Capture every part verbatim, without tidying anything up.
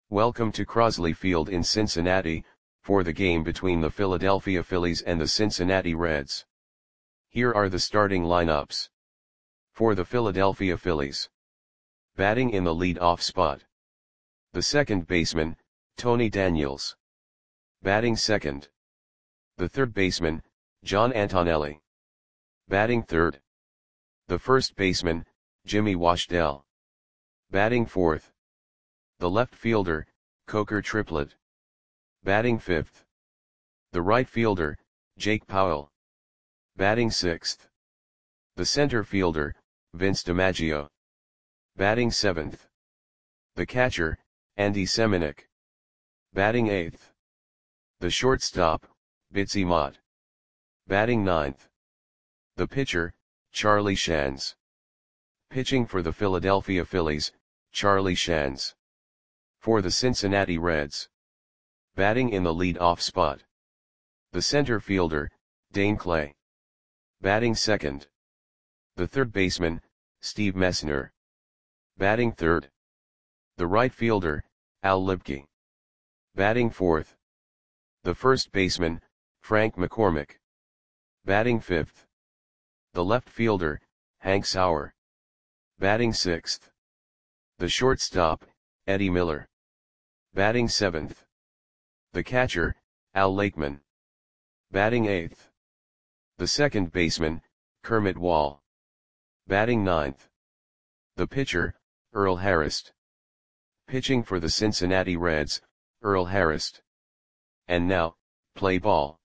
Welcome to Crosley Field in Cincinnati, for the game between the Philadelphia Phillies and the Cincinnati Reds. Here are the starting lineups. For the Philadelphia Phillies. Batting in the lead-off spot. The second baseman, Tony Daniels. Batting second. The third baseman, John Antonelli. Batting third. The first baseman, Jimmy Washdell. Batting fourth. The left fielder, Coker Triplett. Batting fifth. The right fielder, Jake Powell. Batting sixth. The center fielder, Vince DiMaggio. Batting seventh. The catcher, Andy Semenuk. Batting eighth. The shortstop, Bitsy Mott. Batting ninth. The pitcher, Charlie Shands. Pitching for the Philadelphia Phillies, Charlie Shands. For the Cincinnati Reds. Batting in the lead-off spot. The center fielder, Dane Clay. Batting second. The third baseman, Steve Messner. Batting third. The right fielder, Al Libke. Batting fourth. The first baseman, Frank McCormick. Batting fifth. The left fielder, Hank Sauer. Batting sixth. The shortstop, Eddie Miller. Batting seventh. The catcher, Al Lakeman. Batting eighth. The second baseman, Kermit Wall. Batting ninth. The pitcher, Earl Harris. Pitching for the Cincinnati Reds, Earl Harris. And now, play ball.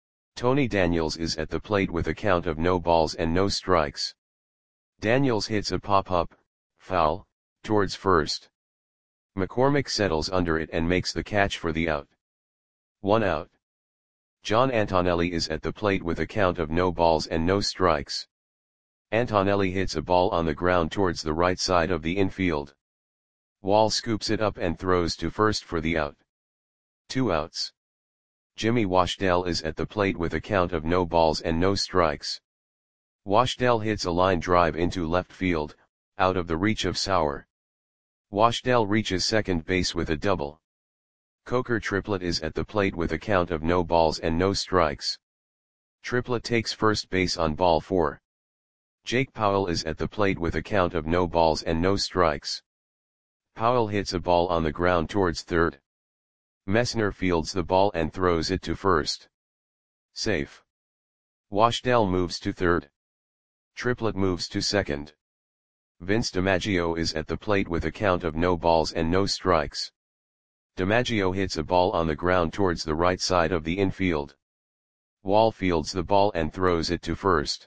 Tony Daniels is at the plate with a count of no balls and no strikes. Daniels hits a pop-up, foul, towards first. McCormick settles under it and makes the catch for the out. One out. John Antonelli is at the plate with a count of no balls and no strikes. Antonelli hits a ball on the ground towards the right side of the infield. Wall scoops it up and throws to first for the out. Two outs. Jimmy Washdell is at the plate with a count of no balls and no strikes. Washdell hits a line drive into left field, out of the reach of Sauer. Washdell reaches second base with a double. Coker Triplett is at the plate with a count of no balls and no strikes. Triplett takes first base on ball four. Jake Powell is at the plate with a count of no balls and no strikes. Powell hits a ball on the ground towards third. Messner fields the ball and throws it to first. Safe. Washdell moves to third. Triplett moves to second. Vince DiMaggio is at the plate with a count of no balls and no strikes. DiMaggio hits a ball on the ground towards the right side of the infield. Wall fields the ball and throws it to first.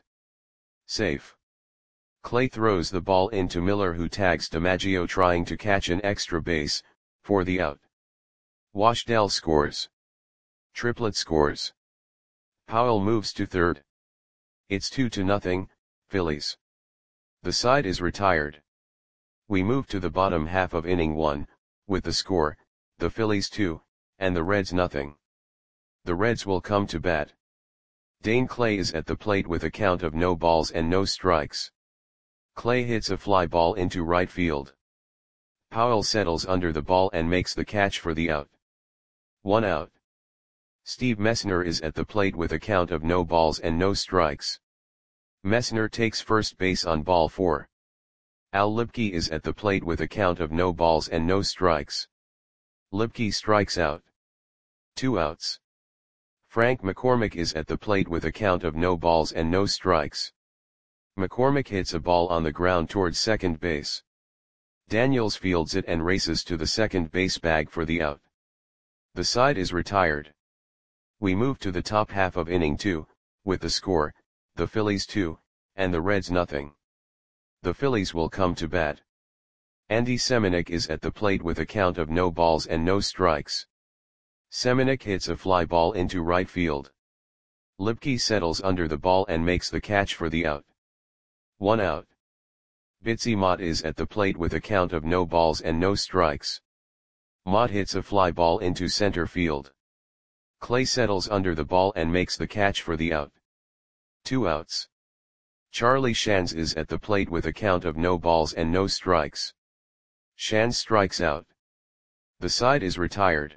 Safe. Clay throws the ball into Miller, who tags DiMaggio trying to catch an extra base, for the out. Washdell scores. Triplett scores. Powell moves to third. It's two to nothing, Phillies. The side is retired. We move to the bottom half of inning one, with the score, the Phillies two, and the Reds nothing. The Reds will come to bat. Dane Clay is at the plate with a count of no balls and no strikes. Clay hits a fly ball into right field. Powell settles under the ball and makes the catch for the out. One out. Steve Messner is at the plate with a count of no balls and no strikes. Messner takes first base on ball four. Al Libke is at the plate with a count of no balls and no strikes. Libke strikes out. Two outs. Frank McCormick is at the plate with a count of no balls and no strikes. McCormick hits a ball on the ground towards second base. Daniels fields it and races to the second base bag for the out. The side is retired. We move to the top half of inning two, with the score, the Phillies two, and the Reds nothing. The Phillies will come to bat. Andy Semenuk is at the plate with a count of no balls and no strikes. Semenuk hits a fly ball into right field. Libke settles under the ball and makes the catch for the out. One out. Bitsy Mott is at the plate with a count of no balls and no strikes. Mott hits a fly ball into center field. Clay settles under the ball and makes the catch for the out. Two outs. Charlie Shands is at the plate with a count of no balls and no strikes. Shands strikes out. The side is retired.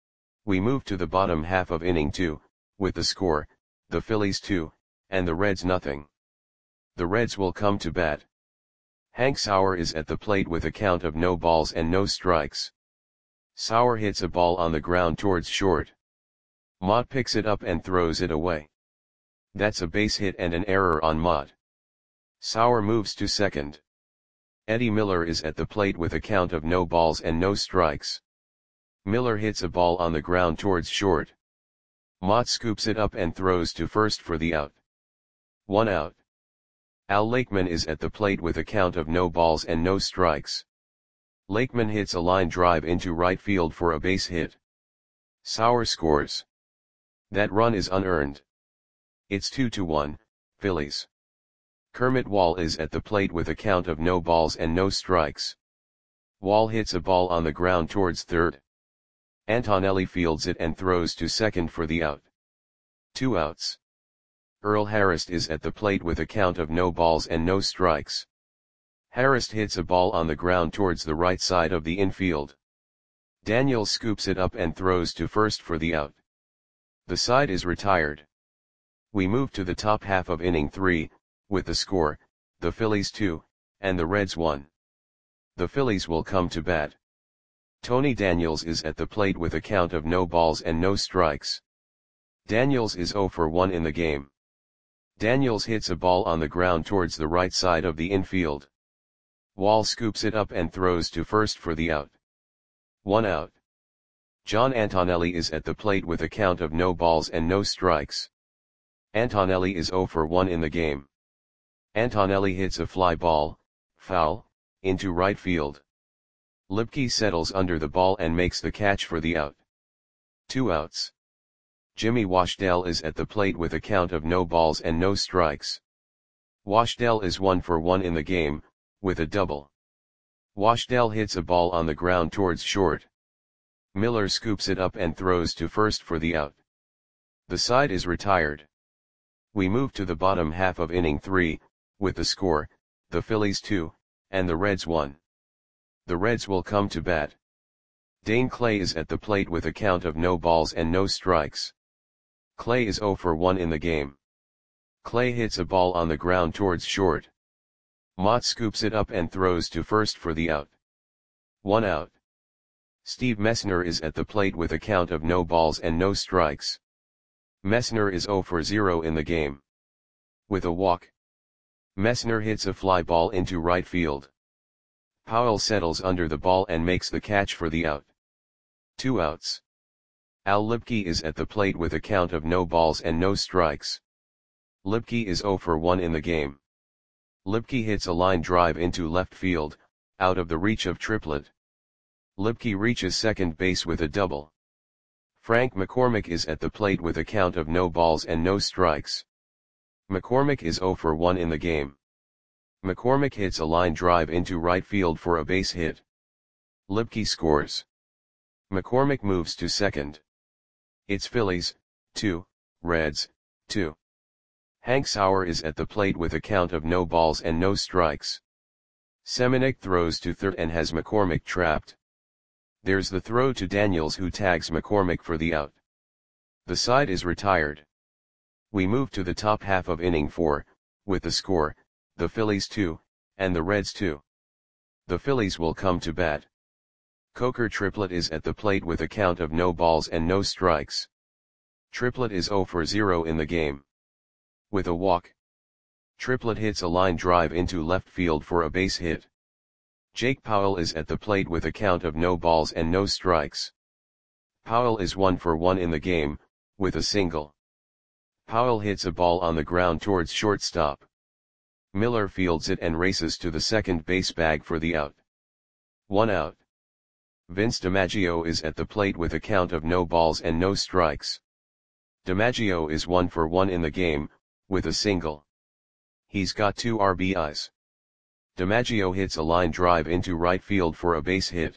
We move to the bottom half of inning two, with the score, the Phillies two, and the Reds nothing. The Reds will come to bat. Hank Sauer is at the plate with a count of no balls and no strikes. Sauer hits a ball on the ground towards short. Mott picks it up and throws it away. That's a base hit and an error on Mott. Sauer moves to second. Eddie Miller is at the plate with a count of no balls and no strikes. Miller hits a ball on the ground towards short. Mott scoops it up and throws to first for the out. One out. Al Lakeman is at the plate with a count of no balls and no strikes. Lakeman hits a line drive into right field for a base hit. Sauer scores. That run is unearned. It's two to one, Phillies. Kermit Wall is at the plate with a count of no balls and no strikes. Wall hits a ball on the ground towards third. Antonelli fields it and throws to second for the out. Two outs. Earl Harris is at the plate with a count of no balls and no strikes. Harris hits a ball on the ground towards the right side of the infield. Daniels scoops it up and throws to first for the out. The side is retired. We move to the top half of inning three, with the score, the Phillies two, and the Reds one. The Phillies will come to bat. Tony Daniels is at the plate with a count of no balls and no strikes. Daniels is zero for one in the game. Daniels hits a ball on the ground towards the right side of the infield. Wall scoops it up and throws to first for the out. One out. John Antonelli is at the plate with a count of no balls and no strikes. Antonelli is zero for one in the game. Antonelli hits a fly ball, foul, into right field. Lipke settles under the ball and makes the catch for the out. Two outs. Jimmy Washdell is at the plate with a count of no balls and no strikes. Washdell is one for one in the game, with a double. Washdell hits a ball on the ground towards short. Miller scoops it up and throws to first for the out. The side is retired. We move to the bottom half of inning three, with the score, the Phillies two, and the Reds one. The Reds will come to bat. Dane Clay is at the plate with a count of no balls and no strikes. Clay is zero for one in the game. Clay hits a ball on the ground towards short. Mott scoops it up and throws to first for the out. One out. Steve Messner is at the plate with a count of no balls and no strikes. Messner is zero for zero in the game. With a walk. Messner hits a fly ball into right field. Powell settles under the ball and makes the catch for the out. Two outs. Al Lipke is at the plate with a count of no balls and no strikes. Lipke is zero for one in the game. Lipke hits a line drive into left field, out of the reach of Triplett. Lipke reaches second base with a double. Frank McCormick is at the plate with a count of no balls and no strikes. McCormick is zero for one in the game. McCormick hits a line drive into right field for a base hit. Lipke scores. McCormick moves to second. It's Phillies, two, Reds, two. Hank Sauer is at the plate with a count of no balls and no strikes. Seminick throws to third and has McCormick trapped. There's the throw to Daniels, who tags McCormick for the out. The side is retired. We move to the top half of inning four, with the score, the Phillies two, and the Reds two. The Phillies will come to bat. Coker Triplett is at the plate with a count of no balls and no strikes. Triplett is zero for zero in the game. With a walk. Triplett hits a line drive into left field for a base hit. Jake Powell is at the plate with a count of no balls and no strikes. Powell is one for one in the game, with a single. Powell hits a ball on the ground towards shortstop. Miller fields it and races to the second base bag for the out. One out. Vince DiMaggio is at the plate with a count of no balls and no strikes. DiMaggio is one for one in the game, with a single. He's got two R B Is. DiMaggio hits a line drive into right field for a base hit.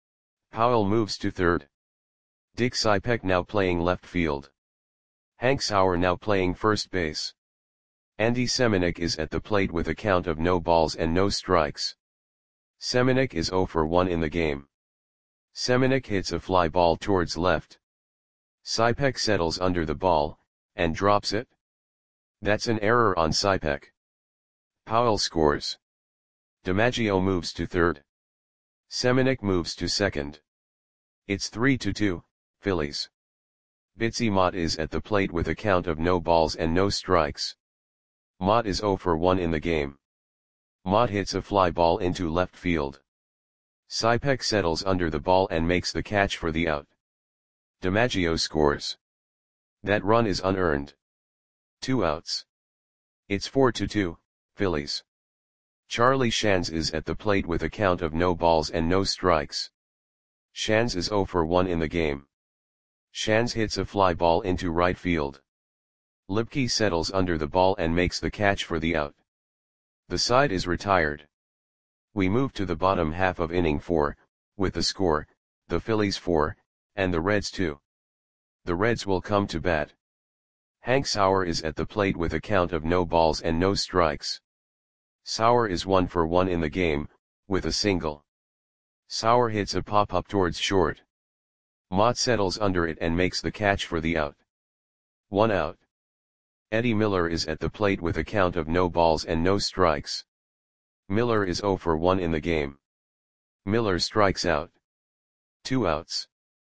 Powell moves to third. Dick Cypek now playing left field. Hank Sauer now playing first base. Andy Seminick is at the plate with a count of no balls and no strikes. Seminick is zero for one in the game. Semenuk hits a fly ball towards left. Sipek settles under the ball, and drops it. That's an error on Sipek. Powell scores. DiMaggio moves to third. Semenuk moves to second. It's three to two, Phillies. Bitsy Mott is at the plate with a count of no balls and no strikes. Mott is zero for one in the game. Mott hits a fly ball into left field. Sipek settles under the ball and makes the catch for the out. DiMaggio scores. That run is unearned. Two outs. It's four to two, Phillies. Charlie Shands is at the plate with a count of no balls and no strikes. Shands is zero for one in the game. Shands hits a fly ball into right field. Lipke settles under the ball and makes the catch for the out. The side is retired. We move to the bottom half of inning four, with the score, the Phillies four, and the Reds two. The Reds will come to bat. Hank Sauer is at the plate with a count of no balls and no strikes. Sauer is one for one in the game, with a single. Sauer hits a pop-up towards short. Mott settles under it and makes the catch for the out. One out. Eddie Miller is at the plate with a count of no balls and no strikes. Miller is zero for one in the game. Miller strikes out. Two outs.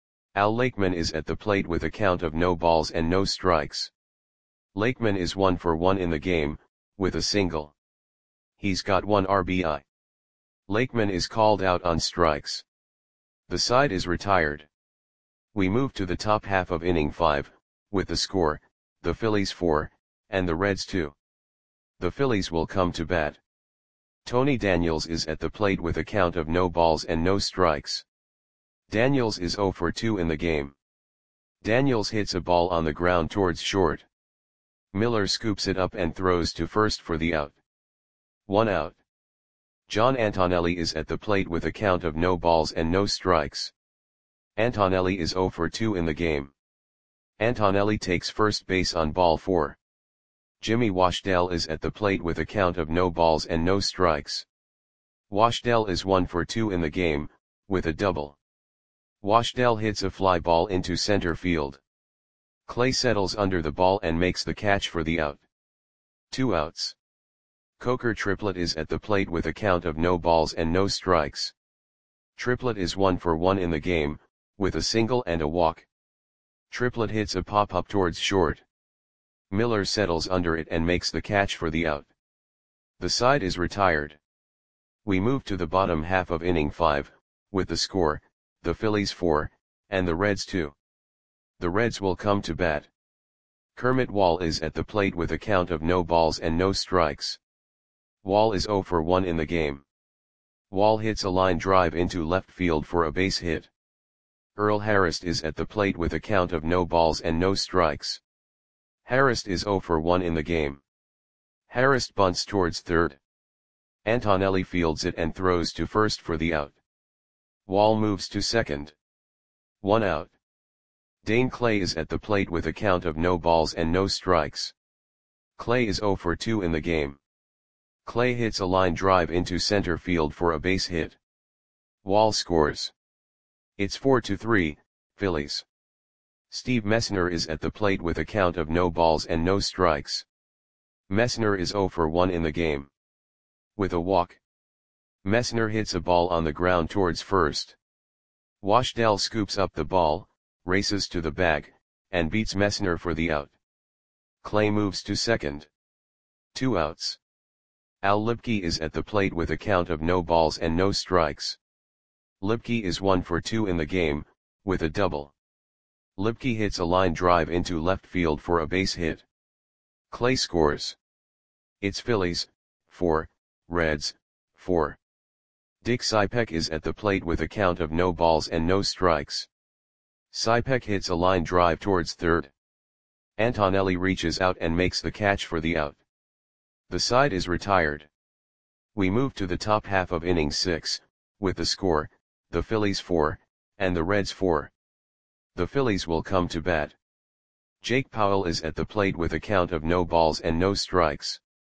Al Lakeman is at the plate with a count of no balls and no strikes. Lakeman is one for one in the game, with a single. He's got one R B I. Lakeman is called out on strikes. The side is retired. We move to the top half of inning five, with the score, the Phillies four, and the Reds two. The Phillies will come to bat. Tony Daniels is at the plate with a count of no balls and no strikes. Daniels is zero for two in the game. Daniels hits a ball on the ground towards short. Miller scoops it up and throws to first for the out. One out. John Antonelli is at the plate with a count of no balls and no strikes. Antonelli is zero for two in the game. Antonelli takes first base on ball four. Jimmy Washdale is at the plate with a count of no balls and no strikes. Washdale is one for two in the game, with a double. Washdale hits a fly ball into center field. Clay settles under the ball and makes the catch for the out. Two outs. Coker Triplett is at the plate with a count of no balls and no strikes. Triplett is one for one in the game, with a single and a walk. Triplett hits a pop-up towards short. Miller settles under it and makes the catch for the out. The side is retired. We move to the bottom half of inning five, with the score, the Phillies four, and the Reds two. The Reds will come to bat. Kermit Wall is at the plate with a count of no balls and no strikes. Wall is zero for one in the game. Wall hits a line drive into left field for a base hit. Earl Harris is at the plate with a count of no balls and no strikes. Harris is zero for one in the game. Harris bunts towards third. Antonelli fields it and throws to first for the out. Wall moves to second. One out. Dane Clay is at the plate with a count of no balls and no strikes. Clay is zero for two in the game. Clay hits a line drive into center field for a base hit. Wall scores. It's four to three, Phillies. Steve Messner is at the plate with a count of no balls and no strikes. Messner is zero for one in the game. With a walk. Messner hits a ball on the ground towards first. Washdale scoops up the ball, races to the bag, and beats Messner for the out. Clay moves to second. Two outs. Al Lipke is at the plate with a count of no balls and no strikes. Lipke is one for two in the game, with a double. Lipke hits a line drive into left field for a base hit. Clay scores. It's Phillies, four, Reds, four. Dick Sipek is at the plate with a count of no balls and no strikes. Sipek hits a line drive towards third. Antonelli reaches out and makes the catch for the out. The side is retired. We move to the top half of inning six, with the score, the Phillies four, and the Reds four. The Phillies will come to bat. Jake Powell is at the plate with a count of no balls and no strikes.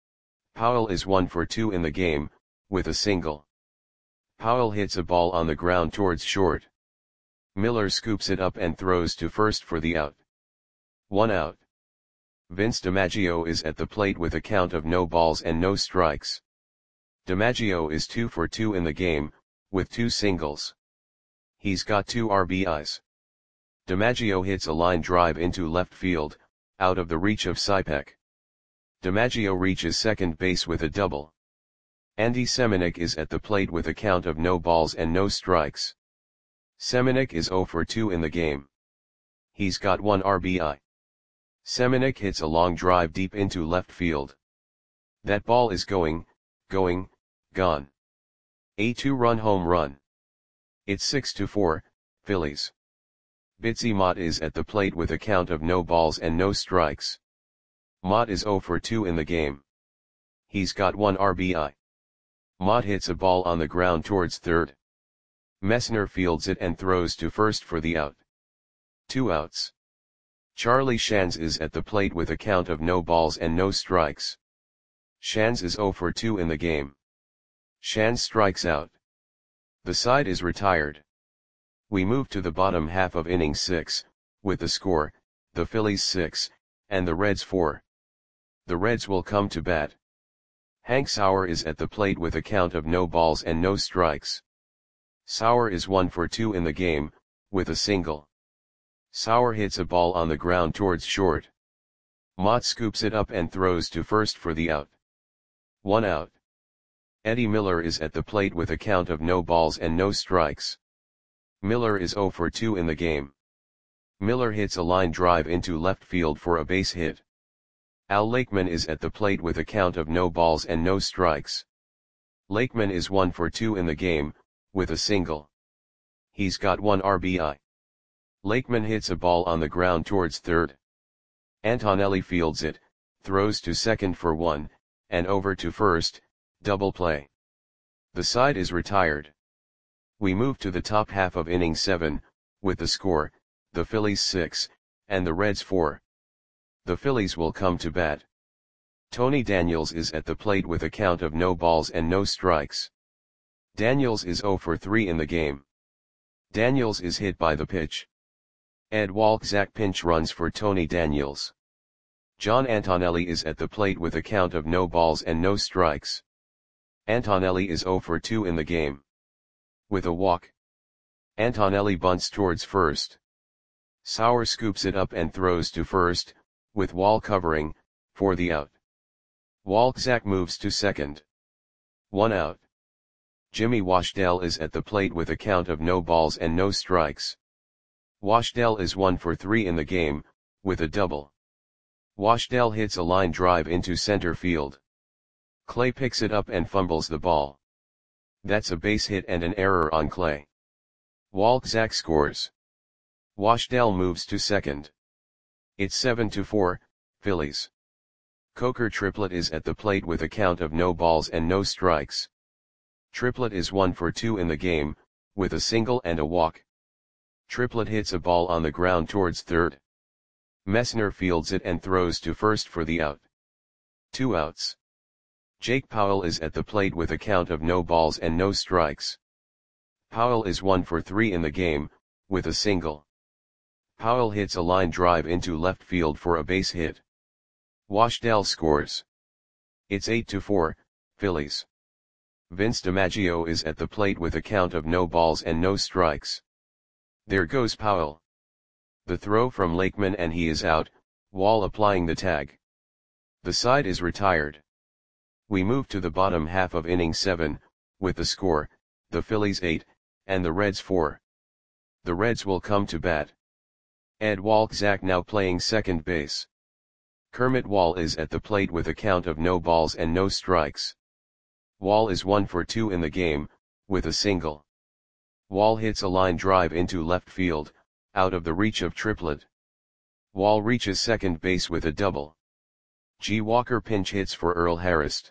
Powell is one for two in the game, with a single. Powell hits a ball on the ground towards short. Miller scoops it up and throws to first for the out. One out. Vince DiMaggio is at the plate with a count of no balls and no strikes. DiMaggio is two for two in the game, with two singles. He's got two R B Is. DiMaggio hits a line drive into left field, out of the reach of Sipek. DiMaggio reaches second base with a double. Andy Semenuk is at the plate with a count of no balls and no strikes. Semenuk is zero for two in the game. He's got one R B I. Semenuk hits a long drive deep into left field. That ball is going, going, gone. A two-run home run. It's six to four, Phillies. Bitsy Mott is at the plate with a count of no balls and no strikes. Mott is zero for two in the game. He's got one R B I. Mott hits a ball on the ground towards third. Messner fields it and throws to first for the out. Two outs. Charlie Shands is at the plate with a count of no balls and no strikes. Shands is zero for two in the game. Shands strikes out. The side is retired. We move to the bottom half of inning six, with the score, the Phillies six, and the Reds four. The Reds will come to bat. Hank Sauer is at the plate with a count of no balls and no strikes. Sauer is one for two in the game, with a single. Sauer hits a ball on the ground towards short. Mott scoops it up and throws to first for the out. One out. Eddie Miller is at the plate with a count of no balls and no strikes. Miller is zero for two in the game. Miller hits a line drive into left field for a base hit. Al Lakeman is at the plate with a count of no balls and no strikes. Lakeman is one for two in the game, with a single. He's got one R B I. Lakeman hits a ball on the ground towards third. Antonelli fields it, throws to second for one, and over to first, double play. The side is retired. We move to the top half of inning seven, with the score, the Phillies six, and the Reds four. The Phillies will come to bat. Tony Daniels is at the plate with a count of no balls and no strikes. Daniels is zero for three in the game. Daniels is hit by the pitch. Ed Walczak pinch runs for Tony Daniels. John Antonelli is at the plate with a count of no balls and no strikes. Antonelli is zero for two in the game. With a walk. Antonelli bunts towards first. Sauer scoops it up and throws to first, with Wall covering, for the out. Walczak moves to second. One out. Jimmy Washdell is at the plate with a count of no balls and no strikes. Washdell is one for three in the game, with a double. Washdell hits a line drive into center field. Clay picks it up and fumbles the ball. That's a base hit and an error on Clay. Walczak scores. Washdell moves to second. It's seven to four, Phillies. Coker Triplett is at the plate with a count of no balls and no strikes. Triplett is one for two in the game, with a single and a walk. Triplett hits a ball on the ground towards third. Messner fields it and throws to first for the out. Two outs. Jake Powell is at the plate with a count of no balls and no strikes. Powell is one for three in the game, with a single. Powell hits a line drive into left field for a base hit. Washdell scores. It's eight to four, Phillies. Vince DiMaggio is at the plate with a count of no balls and no strikes. There goes Powell. The throw from Lakeman and he is out, Wall applying the tag. The side is retired. We move to the bottom half of inning seven, with the score, the Phillies eight, and the Reds four. The Reds will come to bat. Ed Walczak now playing second base. Kermit Wall is at the plate with a count of no balls and no strikes. Wall is one for two in the game, with a single. Wall hits a line drive into left field, out of the reach of Triplett. Wall reaches second base with a double. G. Walker pinch hits for Earl Harris.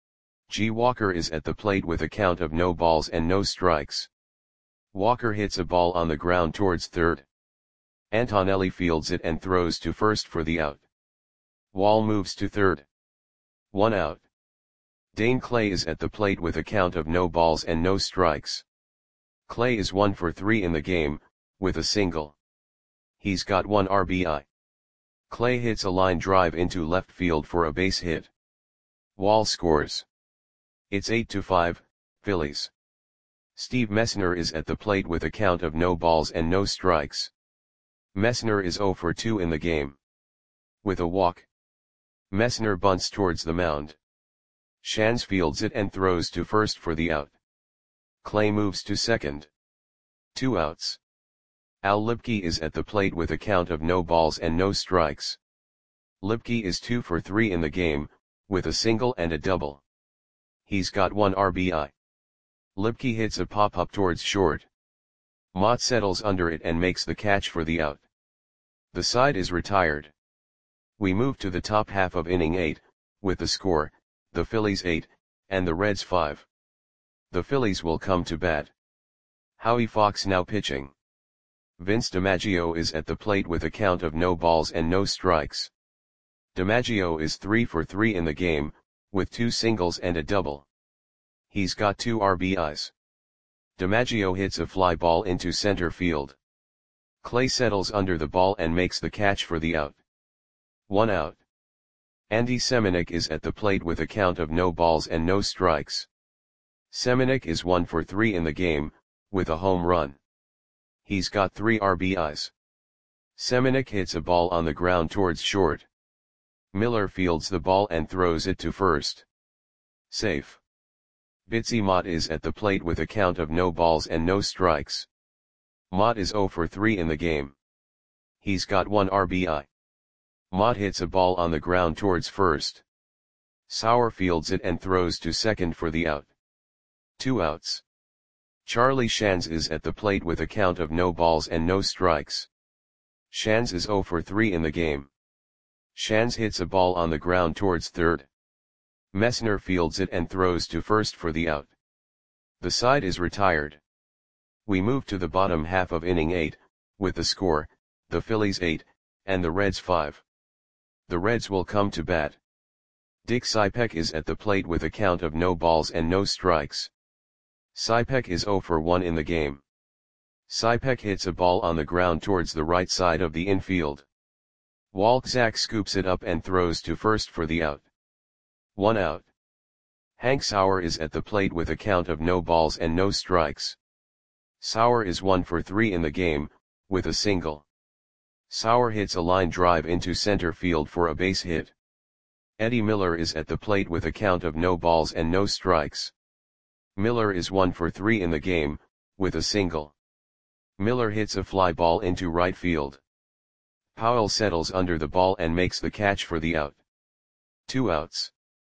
G. Walker is at the plate with a count of no balls and no strikes. Walker hits a ball on the ground towards third. Antonelli fields it and throws to first for the out. Wall moves to third. One out. Dane Clay is at the plate with a count of no balls and no strikes. Clay is one for three in the game, with a single. He's got one R B I. Clay hits a line drive into left field for a base hit. Wall scores. It's eight to five, Phillies. Steve Messner is at the plate with a count of no balls and no strikes. Messner is zero for two in the game. With a walk, Messner bunts towards the mound. Shands fields it and throws to first for the out. Clay moves to second. Two outs. Al Lipke is at the plate with a count of no balls and no strikes. Lipke is two for three in the game, with a single and a double. He's got one R B I. Lipke hits a pop-up towards short. Mott settles under it and makes the catch for the out. The side is retired. We move to the top half of inning eight, with the score, the Phillies eight, and the Reds five. The Phillies will come to bat. Howie Fox now pitching. Vince DiMaggio is at the plate with a count of no balls and no strikes. DiMaggio is three for three in the game, with two singles and a double. He's got two R B Is. DiMaggio hits a fly ball into center field. Clay settles under the ball and makes the catch for the out. One out. Andy Semenuk is at the plate with a count of no balls and no strikes. Semenuk is one for three in the game, with a home run. He's got three R B Is. Semenuk hits a ball on the ground towards short. Miller fields the ball and throws it to first. Safe. Bitsy Mott is at the plate with a count of no balls and no strikes. Mott is zero for three in the game. He's got one R B I. Mott hits a ball on the ground towards first. Sauer fields it and throws to second for the out. Two outs. Charlie Shands is at the plate with a count of no balls and no strikes. Shands is zero for three in the game. Shands hits a ball on the ground towards third. Messner fields it and throws to first for the out. The side is retired. We move to the bottom half of inning eight, with the score, the Phillies eight, and the Reds five. The Reds will come to bat. Dick Cypek is at the plate with a count of no balls and no strikes. Cypek is zero for one in the game. Cypek hits a ball on the ground towards the right side of the infield. Walczak scoops it up and throws to first for the out. One out. Hank Sauer is at the plate with a count of no balls and no strikes. Sauer is one for three in the game, with a single. Sauer hits a line drive into center field for a base hit. Eddie Miller is at the plate with a count of no balls and no strikes. Miller is one for three in the game, with a single. Miller hits a fly ball into right field. Powell settles under the ball and makes the catch for the out. Two outs.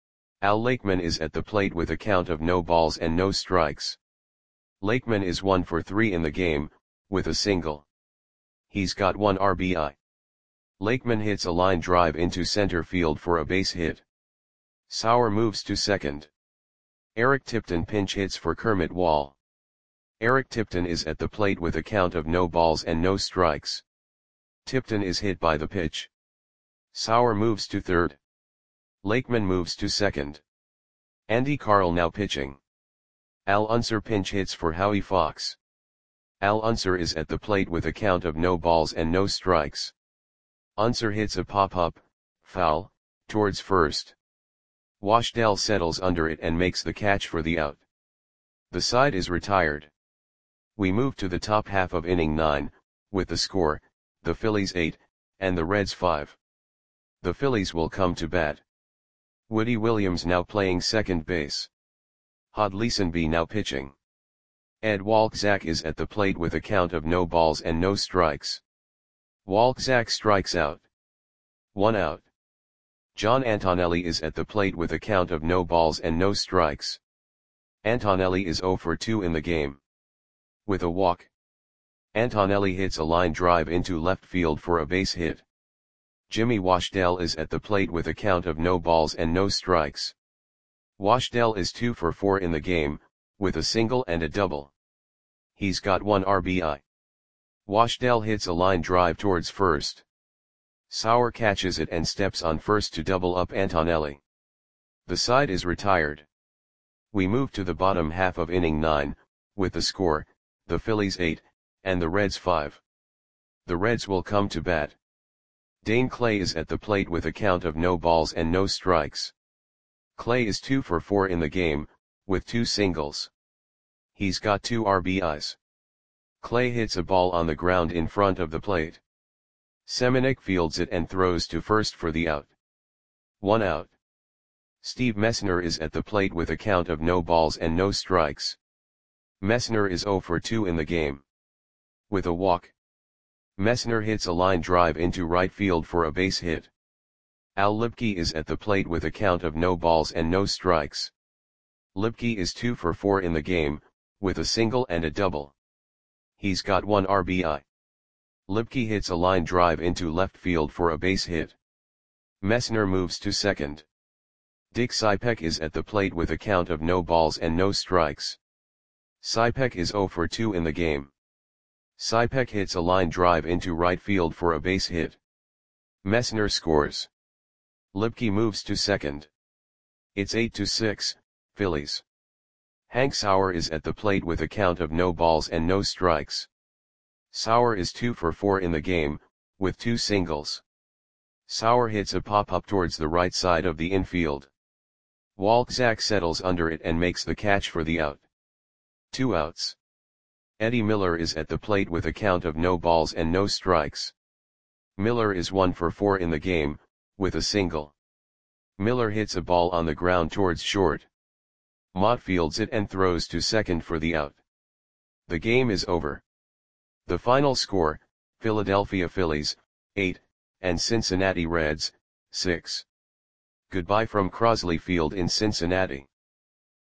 Al Lakeman is at the plate with a count of no balls and no strikes. Lakeman is one for three in the game, with a single. He's got one R B I. Lakeman hits a line drive into center field for a base hit. Sauer moves to second. Eric Tipton pinch hits for Kermit Wall. Eric Tipton is at the plate with a count of no balls and no strikes. Tipton is hit by the pitch. Sauer moves to third. Lakeman moves to second. Andy Carl now pitching. Al Unser pinch hits for Howie Fox. Al Unser is at the plate with a count of no balls and no strikes. Unser hits a pop-up, foul, towards first. Washdell settles under it and makes the catch for the out. The side is retired. We move to the top half of inning nine, with the score, the Phillies eight, and the Reds five. The Phillies will come to bat. Woody Williams now playing second base. Hod Leesenby now pitching. Ed Walczak is at the plate with a count of no balls and no strikes. Walczak strikes out. One out. John Antonelli is at the plate with a count of no balls and no strikes. Antonelli is zero for two in the game. With a walk, Antonelli hits a line drive into left field for a base hit. Jimmy Washdell is at the plate with a count of no balls and no strikes. Washdell is two for four in the game, with a single and a double. He's got one R B I. Washdell hits a line drive towards first. Sauer catches it and steps on first to double up Antonelli. The side is retired. We move to the bottom half of inning nine, with the score, the Phillies eight, and the Reds five. The Reds will come to bat. Dane Clay is at the plate with a count of no balls and no strikes. Clay is two for four in the game, with two singles. He's got two R B Is. Clay hits a ball on the ground in front of the plate. Semenuk fields it and throws to first for the out. One out. Steve Messner is at the plate with a count of no balls and no strikes. Messner is zero for two in the game. With a walk. Messner hits a line drive into right field for a base hit. Al Lipke is at the plate with a count of no balls and no strikes. Lipke is two for four in the game, with a single and a double. He's got one R B I. Lipke hits a line drive into left field for a base hit. Messner moves to second. Dick Cypek is at the plate with a count of no balls and no strikes. Cypek is zero for two in the game. Cypek hits a line drive into right field for a base hit. Messner scores. Lipke moves to second. It's eight to six, Phillies. Hank Sauer is at the plate with a count of no balls and no strikes. Sauer is two for four in the game, with two singles. Sauer hits a pop-up towards the right side of the infield. Walczak settles under it and makes the catch for the out. Two outs. Eddie Miller is at the plate with a count of no balls and no strikes. Miller is one for four in the game, with a single. Miller hits a ball on the ground towards short. Mott fields it and throws to second for the out. The game is over. The final score, Philadelphia Phillies, eight, and Cincinnati Reds, six. Goodbye from Crosley Field in Cincinnati.